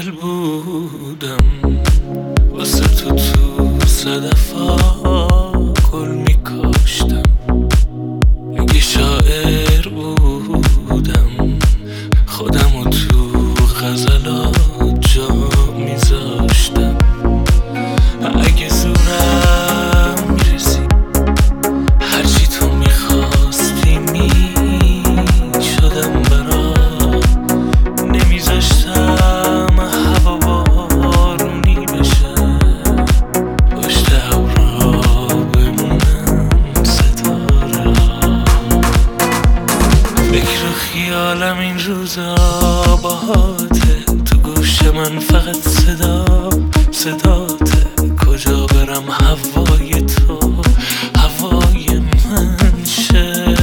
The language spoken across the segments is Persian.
دل بودم واسه تو صدفا گل میکاشتم. اگه شاعر بودم خودمو تو غزلات جا میذاشتم. اگه زورم میرسی هرچی تو میخواستی میشدم برات. نمیذاشتم هوا بارونی بشه پشت ابرا بمونم ستاره. فکر و خیالم این روزا باهاته، تو گوش من فقط صداته. کجا برم هوای تو هوای من شه.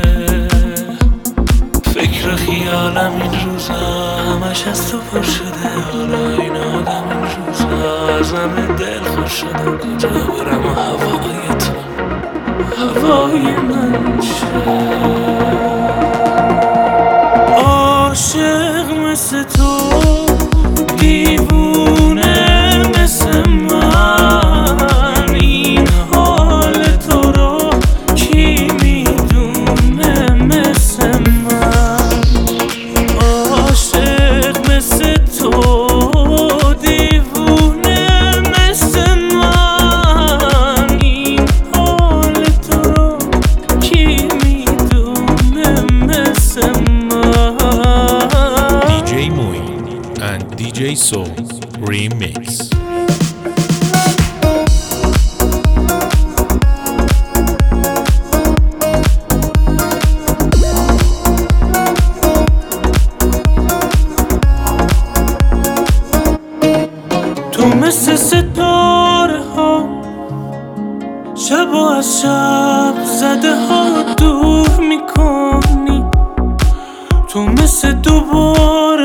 فکر و خیالم این روزا همش از تو پر شده. حالا این آدم این روزا ازم دل خوش شده. کجا برم هوای تو هوای من شه. عاشق مثل تو دیوونه مثل من، این حال تو رو کی میدونه مثل من. عاشق مثل تو دیوونه مثل من، این حال تو رو کی میدونه مثل من. DJ Moin and DJ Soul Remix. تو مثل ستاره ها شب و از شب زده ها دور میکنی. تو مثل دوباره